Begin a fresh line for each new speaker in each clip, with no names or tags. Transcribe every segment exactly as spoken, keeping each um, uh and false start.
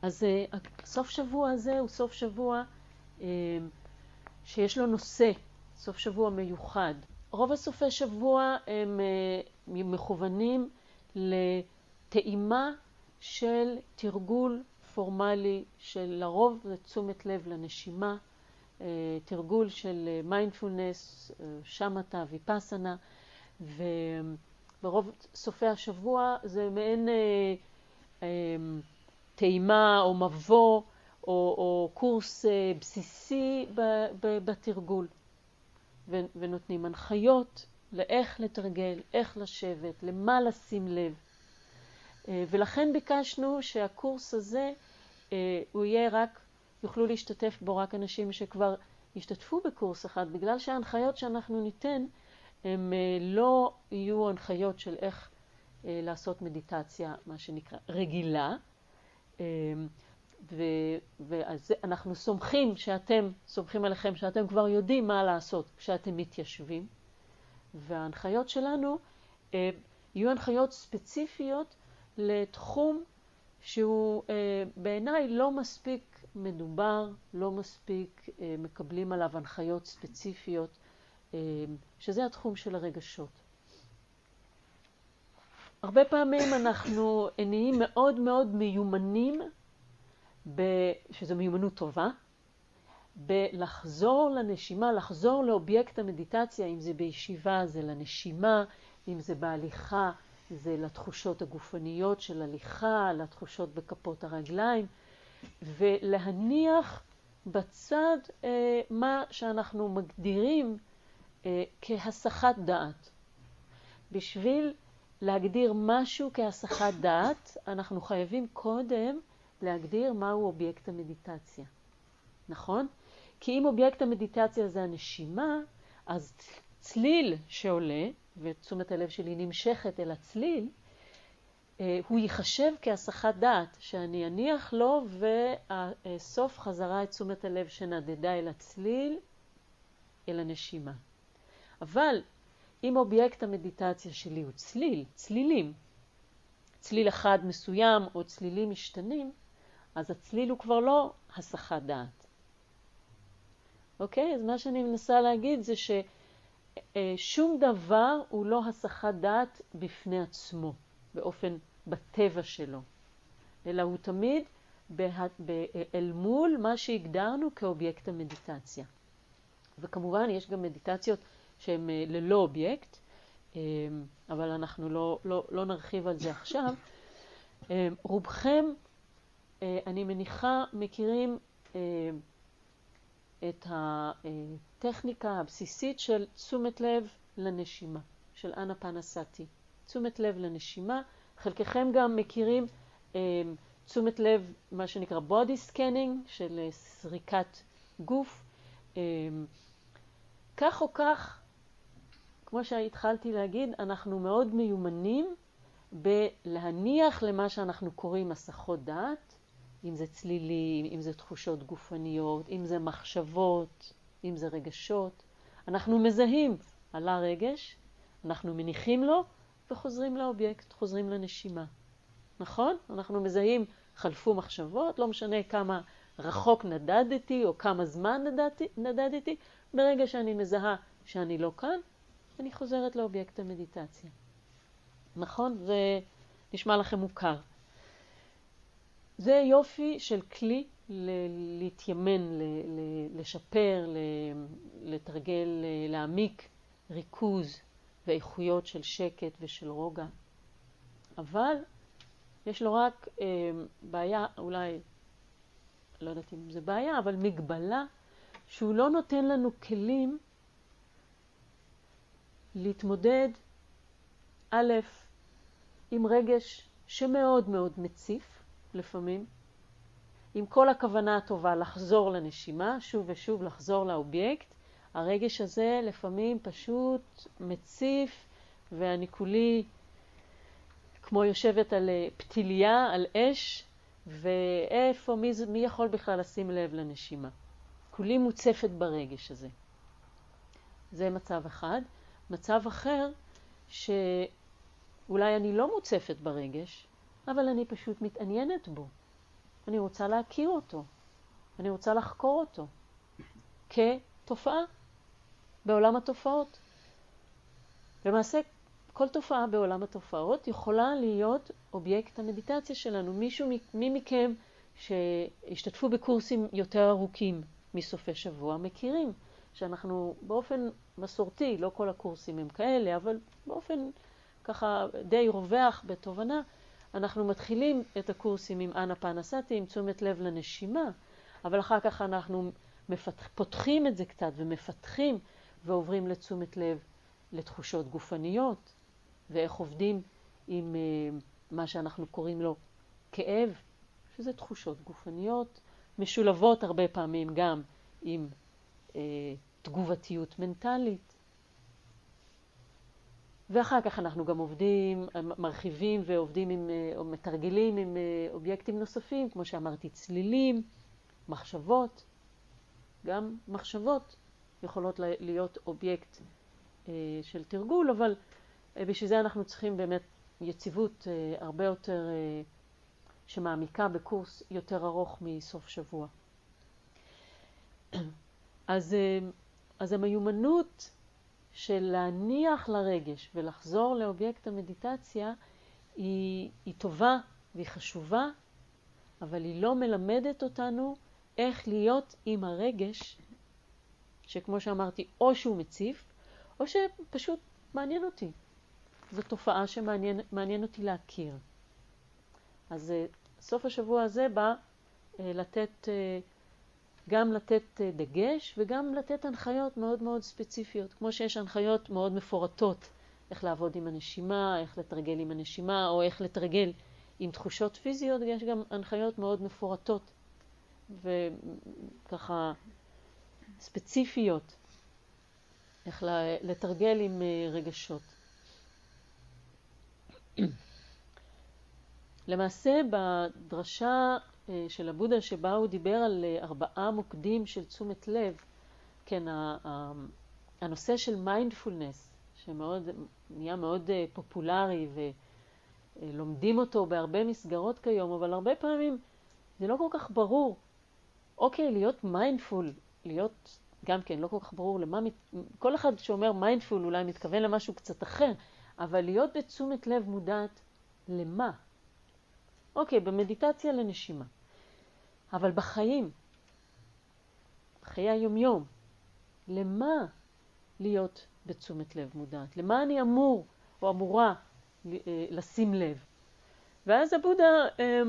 אז סוף שבוע הזה הוא סוף שבוע שיש לו נושא, סוף שבוע מיוחד. רוב הסופי שבוע הם מכוונים לטעימה של תרגול פורמלי של לרוב זה תשומת לב לנשימה, תרגול של מיינדפולנס, שמטה, ויפאסנה, וברוב סופי השבוע זה מעין טעימה או מבוא או, או קורס בסיסי בתרגול, ונותנים הנחיות לאיך לתרגל, איך לשבת, למה לשים לב. ולכן ביקשנו שהקורס הזה הוא יהיה רק, יוכלו להשתתף בו רק אנשים שכבר השתתפו בקורס אחד, בגלל שההנחיות שאנחנו ניתן הם לא יהיו הנחיות של איך לעשות מדיטציה, מה שנקרא רגילה, ואז אנחנו סומכים שאתם, סומכים עליכם שאתם כבר יודעים מה לעשות כשאתם מתיישבים, וההנחיות שלנו יהיו הנחיות ספציפיות לתחום שהוא בעיניי לא מספיק מדובר, לא מספיק מקבלים עליו הנחיות ספציפיות, שזה התחום של הרגשות. הרבה פעמים אנחנו נהיים מאוד מאוד מיומנים, שזו מיומנות טובה, בלחזור לנשימה, לחזור לאובייקט המדיטציה, אם זה בישיבה זה לנשימה, אם זה בהליכה זה לתחושות הגופניות של הליכה, לתחושות בכפות הרגליים, ולהניח בצד אה, מה שאנחנו מגדירים אה, כהסחת דעת. בשביל להגדיר משהו כהסחת דעת, אנחנו חייבים קודם להגדיר מהו אובייקט המדיטציה. נכון? כי אם אובייקט המדיטציה זה הנשימה, אז צליל שעולה, ותשומת הלב שלי נמשכת אל הצליל, הוא ייחשב כהסחת דעת, שאני אניח לו ואסוף חזרה את תשומת הלב שנדדה אל הצליל, אל הנשימה. אבל אם אובייקט המדיטציה שלי הוא צליל, צלילים, צליל אחד מסוים או צלילים משתנים, אז הצליל הוא כבר לא הסחת דעת. אוקיי? אז מה שאני מנסה להגיד זה ששום דבר הוא לא הסחת דעת בפני עצמו, באופן, בטבע שלו. אלא הוא תמיד אל מול מה שהגדרנו כאובייקט המדיטציה. וכמובן יש גם מדיטציות שהן ללא אובייקט, אבל אנחנו לא, לא, לא נרחיב על זה עכשיו. רובכם, אני מניחה, מכירים את הטכניקה הבסיסית של תשומת לב לנשימה, של אנפנסאטי. תשומת לב לנשימה. חלקכם גם מכירים תשומת לב, מה שנקרא body scanning, של סריקת גוף. כך או כך, כמו שהתחלתי להגיד, אנחנו מאוד מיומנים בלהניח למה שאנחנו קוראים הסחות דעת, אם זה צלילים, אם זה תחושות גופניות, אם זה מחשבות, אם זה רגשות. אנחנו מזהים על הרגש, אנחנו מניחים לו וחוזרים לאובייקט, חוזרים לנשימה. נכון? אנחנו מזהים חלפו מחשבות, לא משנה כמה רחוק נדדתי או כמה זמן נדדתי, נדדתי, ברגע שאני מזהה שאני לא כאן, אני חוזרת לאובייקט המדיטציה. נכון? זה נשמע לכם מוכר. זה יופי של כלי ל- להתיימן, ל- ל- לשפר, ל- לתרגל, ל- להעמיק ריכוז ואיכויות של שקט ושל רוגע. אבל יש לו רק אה, בעיה, אולי, לא יודעת אם זה בעיה, אבל מגבלה, שהוא לא נותן לנו כלים להתמודד, א', עם רגש שמאוד מאוד מציף לפעמים, עם כל הכוונה הטובה לחזור לנשימה, שוב ושוב לחזור לאובייקט, הרגש הזה לפעמים פשוט מציף, ואני כולי כמו יושבת על פתיליה, על אש, ואיפה, מי, מי יכול בכלל לשים לב לנשימה? כולי מוצפת ברגש הזה. זה מצב אחד. מצב אחר, שאולי אני לא מוצפת ברגש, אבל אני פשוט מתעניינת בו. אני רוצה להכיר אותו. אני רוצה לחקור אותו כתופעה בעולם התופעות. למעשה, כל תופעה בעולם התופעות יכולה להיות אובייקט המדיטציה שלנו. מישהו, מי מכם שהשתתפו בקורסים יותר ארוכים מסופי שבוע מכירים שאנחנו באופן מסורתי, לא כל הקורסים הם כאלה, אבל באופן ככה די רווח בתובנה, אנחנו מתחילים את הקורסים עם אנפאנסאטי, עם תשומת לב לנשימה, אבל אחר כך אנחנו מפתח, פותחים את זה קצת ומפתחים ועוברים לתשומת לב לתחושות גופניות, ואיך עובדים עם uh, מה שאנחנו קוראים לו כאב, שזה תחושות גופניות, משולבות הרבה פעמים גם עם uh, תגובתיות מנטלית. ואחר כך אנחנו גם עובדים, מרחיבים ועובדים עם, או מתרגלים עם אובייקטים נוספים, כמו שאמרתי, צלילים, מחשבות. גם מחשבות יכולות להיות אובייקט של תרגול, אבל בשביל זה אנחנו צריכים באמת יציבות הרבה יותר שמעמיקה בקורס יותר ארוך מסוף שבוע. אז, אז המיומנות של להניח לרגש ולחזור לאובייקט המדיטציה היא, היא טובה והיא חשובה, אבל היא לא מלמדת אותנו איך להיות עם הרגש, שכמו שאמרתי, או שהוא מציף, או שפשוט מעניין אותי. זו תופעה שמעניין מעניין אותי להכיר. אז סוף השבוע הזה בא לתת, גם לתת דגש וגם לתת הנחיות מאוד מאוד ספציפיות. כמו שיש הנחיות מאוד מפורטות, איך לעבוד עם הנשימה, איך לתרגל עם הנשימה, או איך לתרגל עם תחושות פיזיות, יש גם הנחיות מאוד מפורטות וככה ספציפיות, איך לתרגל עם רגשות. למעשה בדרשה של הבודה שבה הוא דיבר על ארבעה מוקדים של תשומת לב, כן, הנושא של מיינדפולנס, שמאוד נהיה מאוד פופולרי ולומדים אותו בהרבה מסגרות כיום, אבל הרבה פעמים זה לא כל כך ברור. אוקיי, להיות מיינדפול, להיות גם כן לא כל כך ברור למה, כל אחד שאומר מיינדפול אולי מתכוון למשהו קצת אחר, אבל להיות בתשומת לב מודעת למה? אוקיי, במדיטציה לנשימה. אבל בחיים, בחיי היומיום, למה להיות בתשומת לב מודעת? למה אני אמור או אמורה לשים לב? ואז הבודה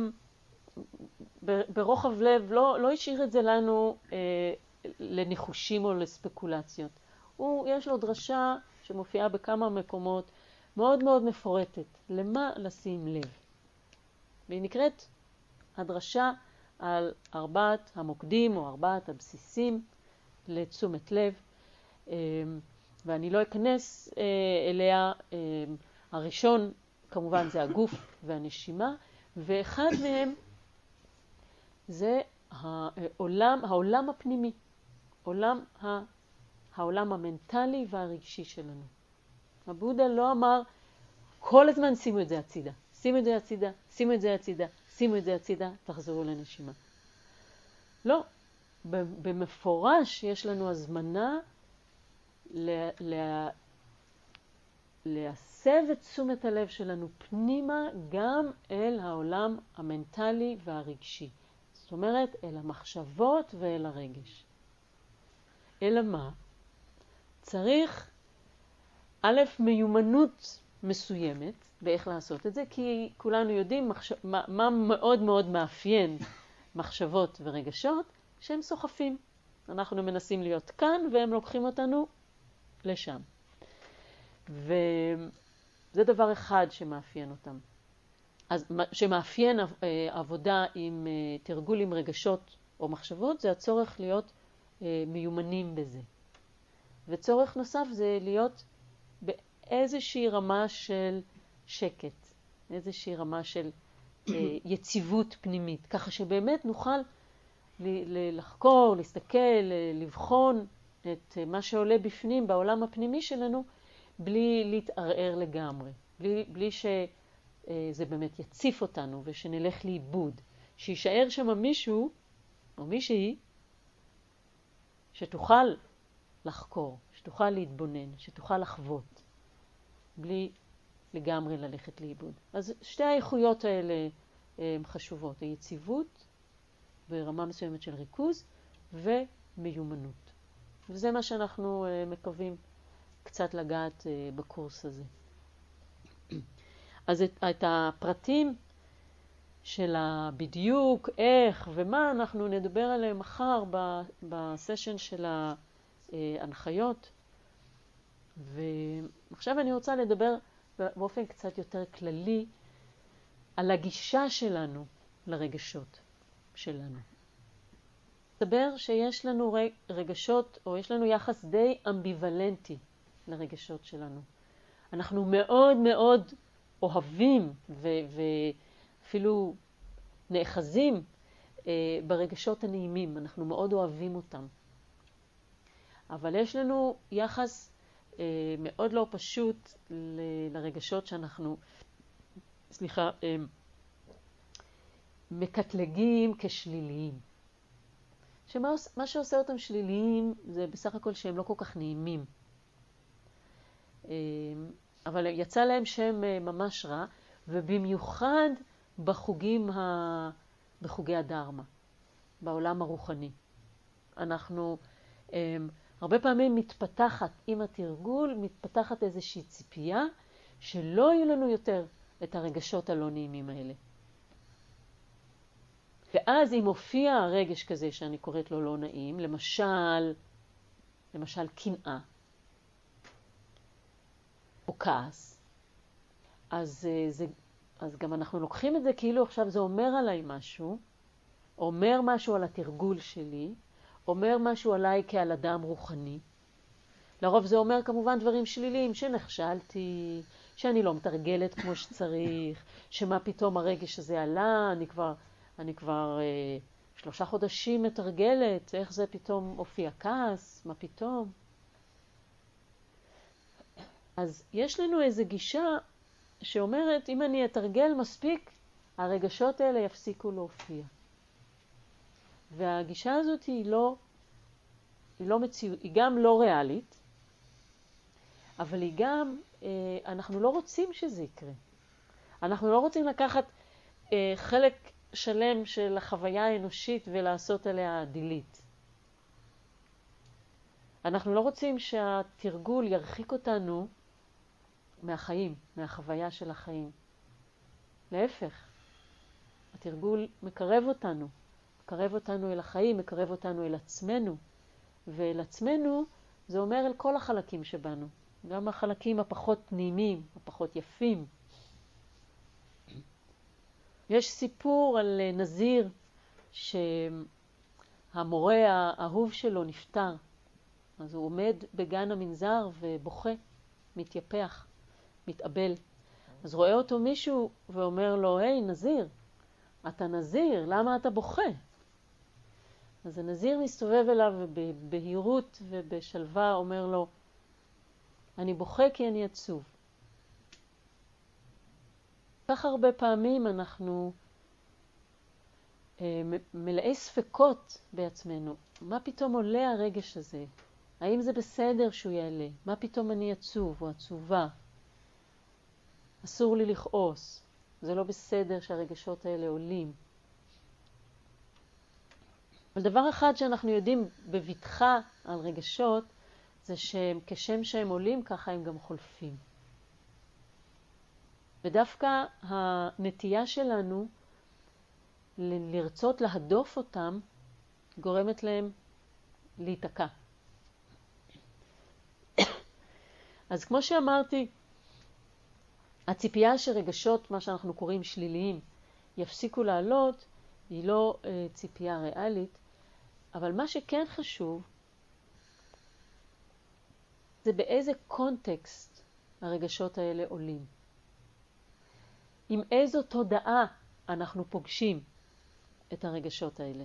ברוחב לב לא, לא השאיר את זה לנו לניחושים או לספקולציות. הוא, יש לו דרשה שמופיעה בכמה מקומות מאוד מאוד מפורטת. למה לשים לב? והיא נקראת הדרשה על ארבעת המוקדים או ארבעת הבסיסים לתשומת לב. ואני לא אכנס אליה. הראשון כמובן זה הגוף והנשימה, ואחד מהם זה העולם, העולם הפנימי, עולם, העולם המנטלי והרגשי שלנו. הבודה לא אמר כל הזמן שימו את זה הצידה. שימו את זה הצידה, שימו את זה הצידה, שימו את זה הצידה, תחזרו לנשימה. לא, במפורש יש לנו הזמנה לה, לה, להסב את תשומת הלב שלנו פנימה גם אל העולם המנטלי והרגשי. זאת אומרת, אל המחשבות ואל הרגש. אלא מה? צריך א', מיומנות מסוימת באיך לעשות את זה, כי כולנו יודעים מחשב, מה, מה מאוד מאוד מאפיין מחשבות ורגשות, שהם סוחפים. אנחנו מנסים להיות כאן והם לוקחים אותנו לשם. וזה דבר אחד שמאפיין אותם. אז שמאפיין עבודה עם תרגול עם רגשות או מחשבות, זה הצורך להיות מיומנים בזה. וצורך נוסף זה להיות באיזושהי רמה של שקט, איזושהי רמה של יציבות פנימית, ככה שבאמת נוכל לחקור, להסתכל, לבחון את מה שעולה בפנים בעולם הפנימי שלנו, בלי להתערער לגמרי, בלי, בלי שזה באמת יציף אותנו ושנלך לאיבוד. שישאר שם מישהו או מישהי שתוכל לחקור, שתוכל להתבונן, שתוכל לחוות, בלי לגמרי ללכת לאיבוד. אז שתי האיכויות האלה הן חשובות, היציבות ברמה מסוימת של ריכוז ומיומנות. וזה מה שאנחנו מקווים קצת לגעת בקורס הזה. אז את, את הפרטים של הבדיוק, איך ומה, אנחנו נדבר עליהם מחר בסשן של ההנחיות. ועכשיו אני רוצה לדבר באופן קצת יותר כללי על הגישה שלנו לרגשות שלנו. מסתבר שיש לנו רגשות, או יש לנו יחס די אמביוולנטי לרגשות שלנו. אנחנו מאוד מאוד אוהבים ואפילו נאחזים אה, ברגשות הנעימים. אנחנו מאוד אוהבים אותם. אבל יש לנו יחס אה, מאוד לא פשוט ל- לרגשות שאנחנו, סליחה, אה, מקטלגים כשליליים. שמה מה שעושה אותם שליליים זה בסך הכל שהם לא כל כך נעימים. אבל יצא להם שם ממש רע, ובמיוחד בחוגים ה... בחוגי הדרמה, בעולם הרוחני. אנחנו הרבה פעמים מתפתחת עם התרגול, מתפתחת איזושהי ציפייה שלא יהיו לנו יותר את הרגשות הלא נעימים האלה. ואז אם הופיע רגש כזה שאני קוראת לו לא נעים, למשל, למשל קנאה או כעס, אז, זה, אז גם אנחנו לוקחים את זה כאילו עכשיו זה אומר עליי משהו, אומר משהו על התרגול שלי, אומר משהו עליי כעל אדם רוחני. לרוב זה אומר כמובן דברים שליליים, שנכשלתי, שאני לא מתרגלת כמו שצריך, שמה פתאום הרגש הזה עלה, אני כבר... אני כבר אה, שלושה חודשים מתרגלת, איך זה פתאום הופיע כעס, מה פתאום? אז יש לנו איזו גישה שאומרת, אם אני אתרגל מספיק, הרגשות האלה יפסיקו להופיע. והגישה הזאת היא לא, היא לא מציאות, היא גם לא ריאלית, אבל היא גם, אה, אנחנו לא רוצים שזה יקרה. אנחנו לא רוצים לקחת אה, חלק שלם של החוויה האנושית ולעשות עליה דילית. אנחנו לא רוצים שהתרגול ירחיק אותנו מהחיים, מהחוויה של החיים. להפך, התרגול מקרב אותנו, מקרב אותנו אל החיים, מקרב אותנו אל עצמנו, ואל עצמנו זה אומר אל כל החלקים שבנו, גם החלקים הפחות נעימים, הפחות יפים. יש סיפור על נזיר שהמורה האהוב שלו נפטר. אז הוא עומד בגן המנזר ובוכה, מתייפח, מתאבל. אז רואה אותו מישהו ואומר לו, היי נזיר, אתה נזיר, למה אתה בוכה? אז הנזיר מסתובב אליו ובבהירות ובשלווה אומר לו, אני בוכה כי אני עצוב. כך הרבה פעמים אנחנו אה, מלאי ספקות בעצמנו. מה פתאום עולה הרגש הזה? האם זה בסדר שהוא יעלה? מה פתאום אני עצוב או עצובה? אסור לי לכעוס. זה לא בסדר שהרגשות האלה עולים. אבל דבר אחד שאנחנו יודעים בבטחה על רגשות, זה שהם כשם שהם עולים, ככה הם גם חולפים. ודווקא הנטייה שלנו ל- לרצות להדוף אותם, גורמת להם להיתקע. אז כמו שאמרתי, הציפייה שרגשות, מה שאנחנו קוראים שליליים, יפסיקו לעלות, היא לא אה, ציפייה ריאלית, אבל מה שכן חשוב, זה באיזה קונטקסט הרגשות האלה עולים. עם איזו תודעה אנחנו פוגשים את הרגשות האלה.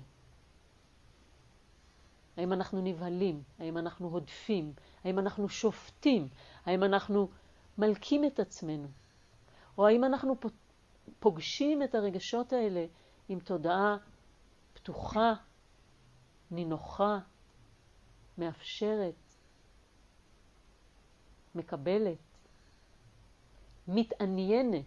האם אנחנו נבהלים? האם אנחנו הודפים? האם אנחנו שופטים? האם אנחנו מלקים את עצמנו? או האם אנחנו פוגשים את הרגשות האלה עם תודעה פתוחה, נינוחה, מאפשרת, מקבלת, מתעניינת.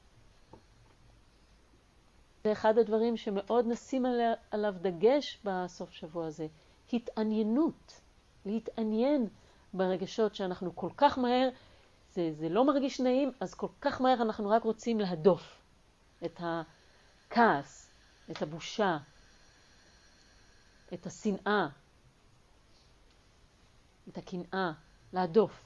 זה אחד הדברים שמאוד נשים עליה, עליו דגש בסוף שבוע הזה. התעניינות, להתעניין ברגשות שאנחנו כל כך מהר, זה, זה לא מרגיש נעים, אז כל כך מהר אנחנו רק רוצים להדוף את הכעס, את הבושה, את השנאה, את הקנאה, להדוף.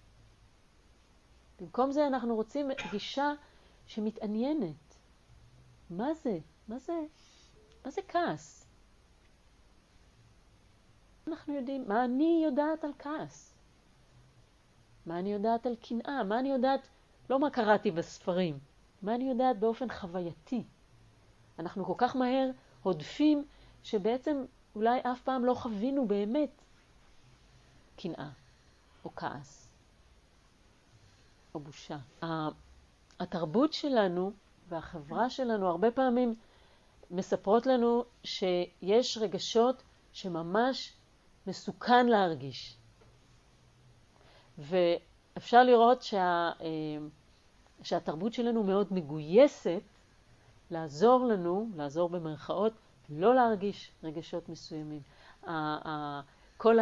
במקום זה אנחנו רוצים גישה שמתעניינת. מה זה? מה זה? מה זה כעס? אנחנו יודעים, מה אני יודעת על כעס? מה אני יודעת על קנאה? מה אני יודעת, לא מה קראתי בספרים, מה אני יודעת באופן חווייתי? אנחנו כל כך מהר הודפים שבעצם אולי אף פעם לא חווינו באמת קנאה או כעס או בושה. התרבות שלנו והחברה שלנו הרבה פעמים מספרות לנו שיש רגשות שממש מסוכן להרגיש. ואפשר לראות שה, שהתרבות שלנו מאוד מגויסת לעזור לנו, לעזור במרכאות, לא להרגיש רגשות מסוימים. כל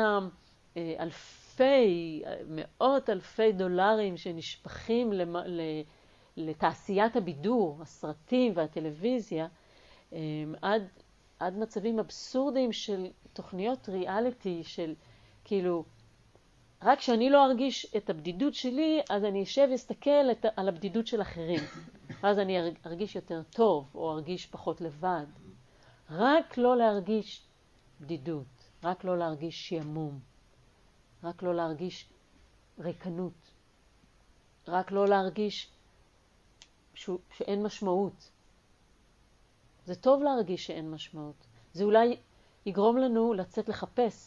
האלפי, מאות אלפי דולרים שנשפכים לתעשיית הבידור, הסרטים והטלוויזיה, עד, עד מצבים אבסורדיים של תוכניות ריאליטי, של כאילו, רק כשאני לא ארגיש את הבדידות שלי, אז אני אשב ואסתכל את, על הבדידות של אחרים. אז אני ארגיש יותר טוב, או ארגיש פחות לבד. רק לא להרגיש בדידות, רק לא להרגיש שימום, רק לא להרגיש ריקנות, רק לא להרגיש ש... שאין משמעות. זה טוב להרגיש שאין משמעות. זה אולי יגרום לנו לצאת לחפש.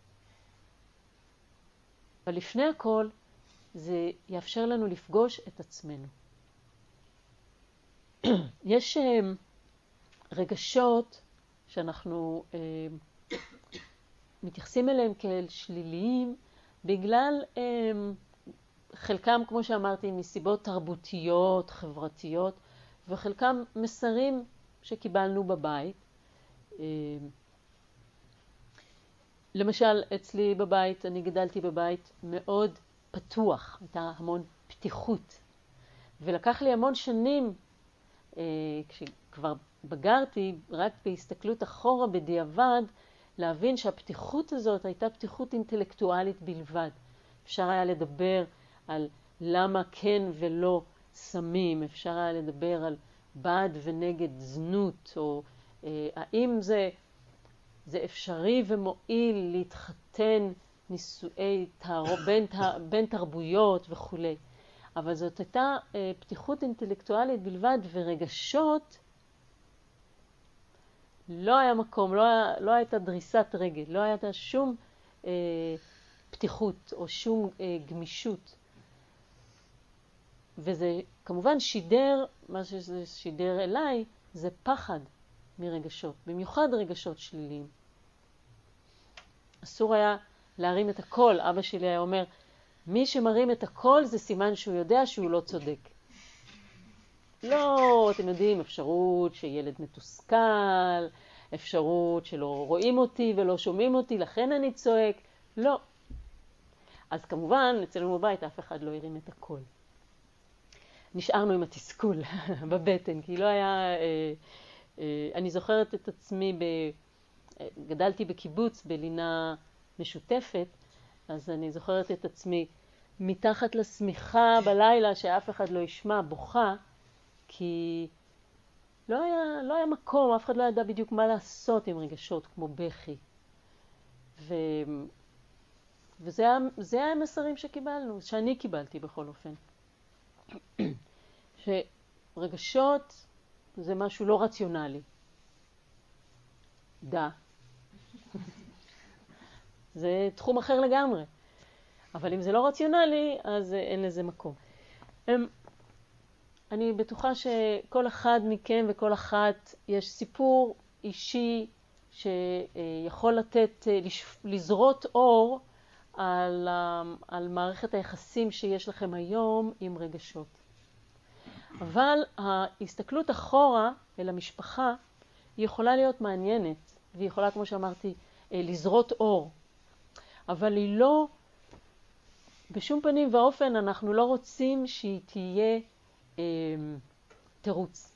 אבל לפני הכל, זה יאפשר לנו לפגוש את עצמנו. יש רגשות שאנחנו מתייחסים אליהם כאל שליליים, בגלל חלקם, כמו שאמרתי, מסיבות תרבותיות, חברתיות, וחלקם מסרים שקיבלנו בבית. למשל, אצלי בבית, אני גדלתי בבית מאוד פתוח, הייתה המון פתיחות. ולקח לי המון שנים, כשכבר בגרתי, רק בהסתכלות אחורה בדיעבד, להבין שהפתיחות הזאת הייתה פתיחות אינטלקטואלית בלבד. אפשר היה לדבר על למה כן ולא סמים, אפשר היה לדבר על בעד ונגד זנות, או אה, האם זה, זה אפשרי ומועיל להתחתן נישואי תערו, בין, בין תרבויות וכו'. אבל זאת הייתה אה, פתיחות אינטלקטואלית בלבד, ורגשות לא היה מקום, לא, היה, לא הייתה דריסת רגל, לא הייתה שום אה, פתיחות או שום אה, גמישות. וזה כמובן שידר, מה שזה שידר אליי, זה פחד מרגשות, במיוחד רגשות שליליים. אסור היה להרים את הכל. אבא שלי היה אומר, מי שמרים את הכל זה סימן שהוא יודע שהוא לא צודק. לא, אתם יודעים, אפשרות שילד מתוסכל, אפשרות שלא רואים אותי ולא שומעים אותי, לכן אני צועק. לא. אז כמובן, אצלנו בבית אף אחד לא הרים את הכל. נשארנו עם התסכול בבטן, כי לא היה... אה, אה, אני זוכרת את עצמי, ב, אה, גדלתי בקיבוץ בלינה משותפת, אז אני זוכרת את עצמי מתחת לשמיכה בלילה שאף אחד לא ישמע, בוכה, כי לא היה, לא היה מקום, אף אחד לא ידע בדיוק מה לעשות עם רגשות כמו בכי. ו... וזה היה, זה היה המסרים שקיבלנו, שאני קיבלתי בכל אופן. שרגשות זה משהו לא רציונלי. דה. זה תחום אחר לגמרי. אבל אם זה לא רציונלי, אז אין לזה מקום. אני בטוחה שכל אחד מכם וכל אחת יש סיפור אישי שיכול לתת, לזרות אור על, על מערכת היחסים שיש לכם היום עם רגשות. אבל ההסתכלות אחורה אל המשפחה היא יכולה להיות מעניינת, והיא יכולה, כמו שאמרתי, לזרות אור. אבל היא לא, בשום פנים ואופן אנחנו לא רוצים שהיא תהיה אה, תירוץ.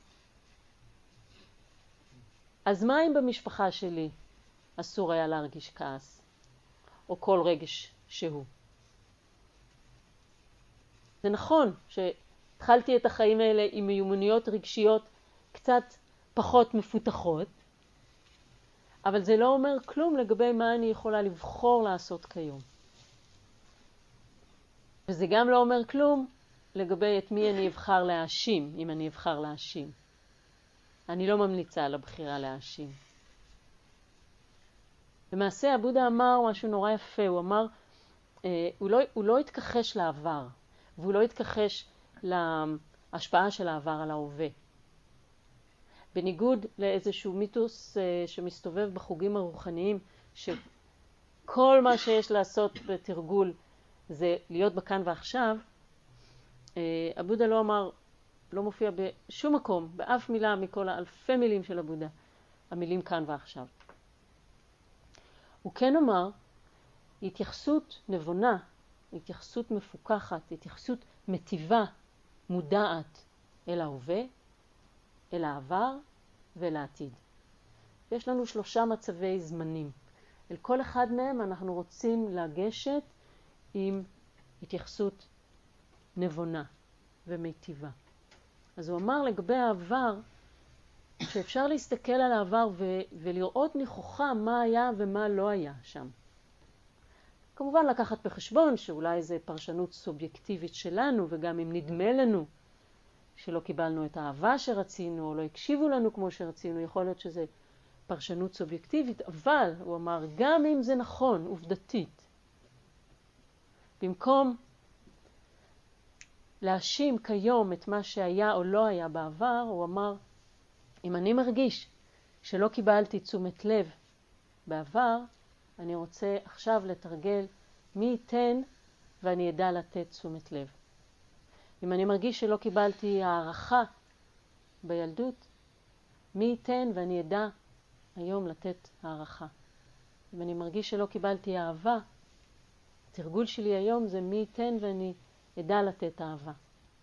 אז מה אם במשפחה שלי אסור היה להרגיש כעס, או כל רגש שהוא? זה נכון שהתחלתי את החיים האלה עם מיומנויות רגשיות קצת פחות מפותחות, אבל זה לא אומר כלום לגבי מה אני יכולה לבחור לעשות כיום. וזה גם לא אומר כלום לגבי את מי אני אבחר להאשים, אם אני אבחר להאשים. אני לא ממליצה על הבחירה להאשים. למעשה, הבודה אמר משהו נורא יפה. הוא אמר, אה, הוא, לא, הוא לא התכחש לעבר, והוא לא התכחש להשפעה של העבר על ההווה. בניגוד לאיזשהו מיתוס אה, שמסתובב בחוגים הרוחניים, שכל מה שיש לעשות בתרגול זה להיות בכאן ועכשיו, אה, הבודה לא אמר, לא מופיע בשום מקום, באף מילה מכל האלפי מילים של הבודה, המילים כאן ועכשיו. הוא כן אמר, התייחסות נבונה, התייחסות מפוקחת, התייחסות מטיבה, מודעת אל ההווה, אל העבר ואל העתיד. יש לנו שלושה מצבי זמנים. אל כל אחד מהם אנחנו רוצים לגשת עם התייחסות נבונה ומיטיבה. אז הוא אמר לגבי העבר, שאפשר להסתכל על העבר ו- ולראות נכוחה מה היה ומה לא היה שם. כמובן לקחת בחשבון שאולי זה פרשנות סובייקטיבית שלנו, וגם אם נדמה לנו שלא קיבלנו את האהבה שרצינו, או לא הקשיבו לנו כמו שרצינו, יכול להיות שזה פרשנות סובייקטיבית, אבל הוא אמר, גם אם זה נכון, עובדתית, במקום להאשים כיום את מה שהיה או לא היה בעבר, הוא אמר, אם אני מרגיש שלא קיבלתי תשומת לב בעבר, אני רוצה עכשיו לתרגל מי ייתן ואני אדע לתת תשומת לב. אם אני מרגיש שלא קיבלתי הערכה בילדות, מי ייתן ואני אדע היום לתת הערכה. אם אני מרגיש שלא קיבלתי אהבה, התרגול שלי היום זה מי ייתן ואני אדע לתת אהבה.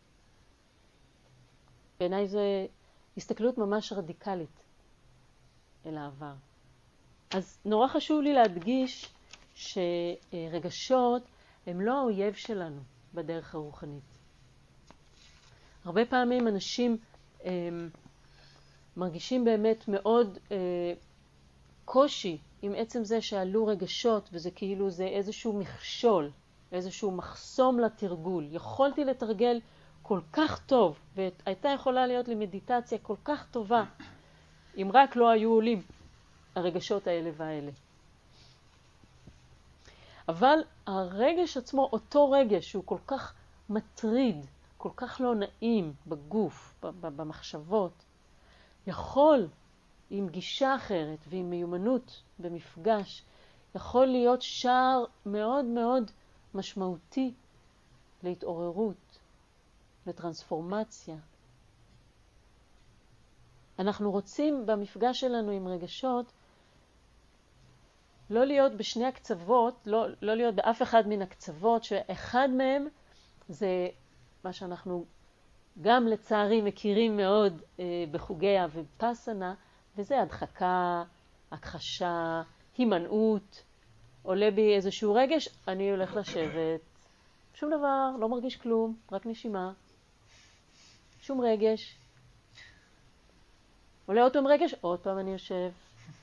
בעיניי זו הסתכלות ממש רדיקלית אל העבר. אז נורא חשוב לי להדגיש שרגשות הם לא האויב שלנו בדרך הרוחנית. הרבה פעמים אנשים הם, מרגישים באמת מאוד אה, קושי עם עצם זה שעלו רגשות, וזה כאילו זה איזשהו מכשול, איזשהו מחסום לתרגול. יכולתי לתרגל כל כך טוב, והייתה יכולה להיות לי מדיטציה כל כך טובה, אם רק לא היו עולים הרגשות האלה והאלה. אבל הרגש עצמו, אותו רגש שהוא כל כך מטריד, כל כך לא נעים בגוף, במחשבות, יכול עם גישה אחרת ועם מיומנות במפגש, יכול להיות שער מאוד מאוד משמעותי להתעוררות, לטרנספורמציה. אנחנו רוצים במפגש שלנו עם רגשות לא להיות בשני הקצוות, לא, לא להיות באף אחד מן הקצוות, שאחד מהם זה מה שאנחנו גם לצערי מכירים מאוד אה, בחוגי הוויפאסנה, וזה הדחקה, הכחשה, הימנעות. עולה בי איזשהו רגש, אני הולך לשבת, שום דבר, לא מרגיש כלום, רק נשימה, שום רגש. עולה עוד פעם רגש, עוד פעם אני יושב.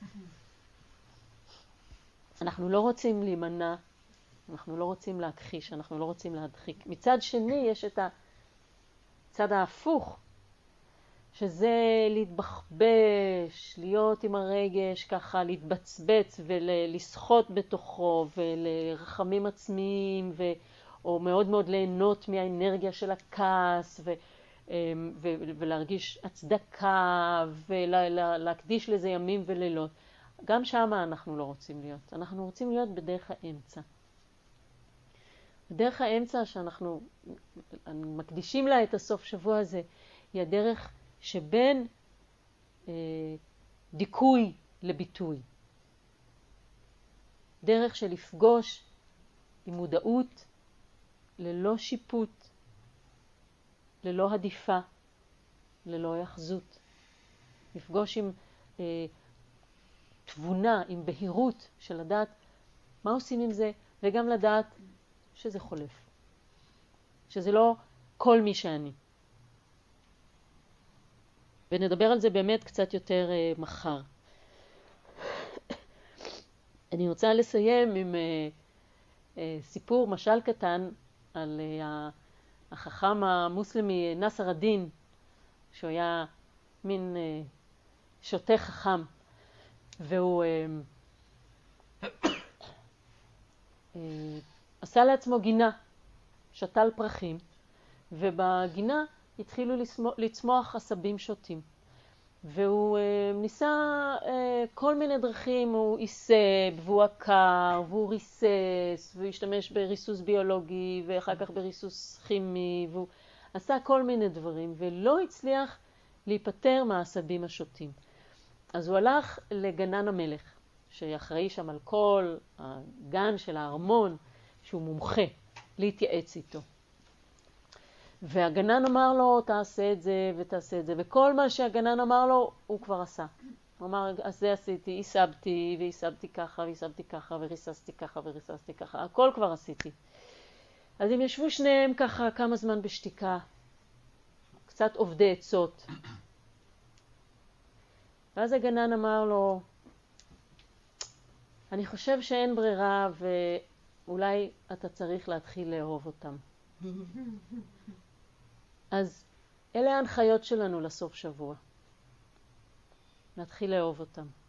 אנחנו לא רוצים להימנע, אנחנו לא רוצים להכחיש, אנחנו לא רוצים להדחיק. מצד שני יש את הצד ההפוך, שזה להתבחבש, להיות עם הרגש, ככה להתבצבץ ולשחות בתוכו ולרחמים עצמיים, ו... או מאוד מאוד ליהנות מהאנרגיה של הכעס, ו... ולהרגיש הצדקה ולהקדיש לזה ימים ולילות. גם שם אנחנו לא רוצים להיות. אנחנו רוצים להיות בדרך האמצע. בדרך האמצע שאנחנו מקדישים לה את הסוף שבוע הזה, היא הדרך שבין אה, דיכוי לביטוי. דרך של לפגוש עם מודעות, ללא שיפוט, ללא עדיפה, ללא יחזות. לפגוש עם אה, תבונה, עם בהירות של לדעת מה עושים עם זה, וגם לדעת שזה חולף. שזה לא כל מי שאני. ונדבר על זה באמת קצת יותר אה, מחר. אני רוצה לסיים עם אה, אה, סיפור, משל קטן, על אה, החכם המוסלמי נאסר א-דין, שהוא היה מין אה, שוטה חכם, והוא אה, אה, עשה לעצמו גינה, שתל פרחים, ובגינה התחילו לצמוח עשבים שוטים. והוא אה, ניסה אה, כל מיני דרכים, הוא עיסב, והוא עקר, והוא ריסס, והוא השתמש בריסוס ביולוגי, ואחר כך בריסוס כימי, והוא עשה כל מיני דברים, ולא הצליח להיפטר מהעשבים השוטים. אז הוא הלך לגנן המלך, שאחראי שם על כל הגן של הארמון, שהוא מומחה, להתייעץ איתו. והגנן אמר לו, תעשה את זה ותעשה את זה, וכל מה שהגנן אמר לו, הוא כבר עשה. הוא אמר, אז זה עשיתי, עיסבתי, ועיסבתי ככה, ועיסבתי ככה, וריססתי ככה, וריססתי ככה, הכל כבר עשיתי. אז הם ישבו שניהם ככה כמה זמן בשתיקה, קצת עובדי עצות. ואז הגנן אמר לו, אני חושב שאין ברירה, ואולי אתה צריך להתחיל לאהוב אותם. אז אלה ההנחיות שלנו לסוף שבוע. נתחיל לאהוב אותם.